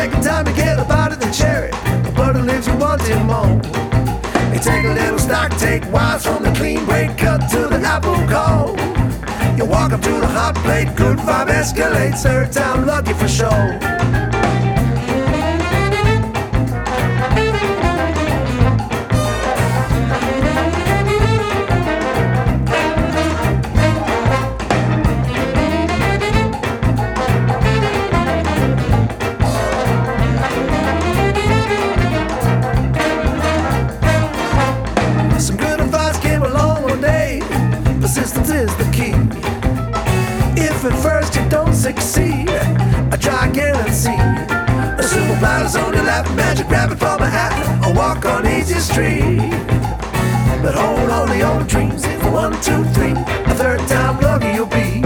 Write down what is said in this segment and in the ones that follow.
Second time to get up out of the cherry, but it leaves you wanting more. You take a little stock, take wise from the clean break, cut to the apple core. You walk up to the hot plate, good vibe escalates, third time lucky for sure. Persistence is the key. If at first you don't succeed, I try again and see. A simple platter's on your lap, magic rabbit from a hat, a walk on easy street. But hold on to your dreams, if 1, 2, 3, a third time lucky you'll be.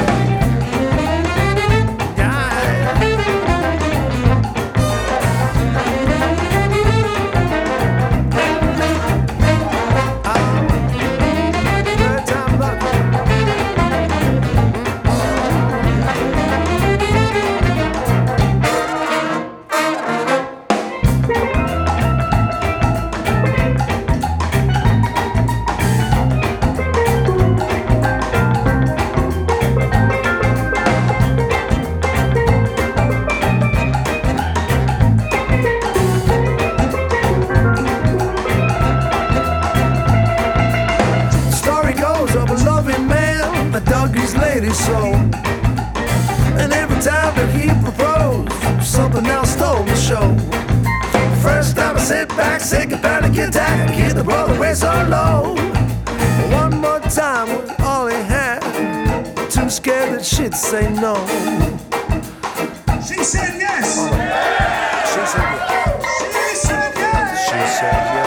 Dug his lady's soul, and every time that he proposed, something else stole the show. First time I sit back, second panic attack, hit the brother way so low. One more time was all he had, too scared that she'd say no. She said yes. She said yes. She said yes. She said yes.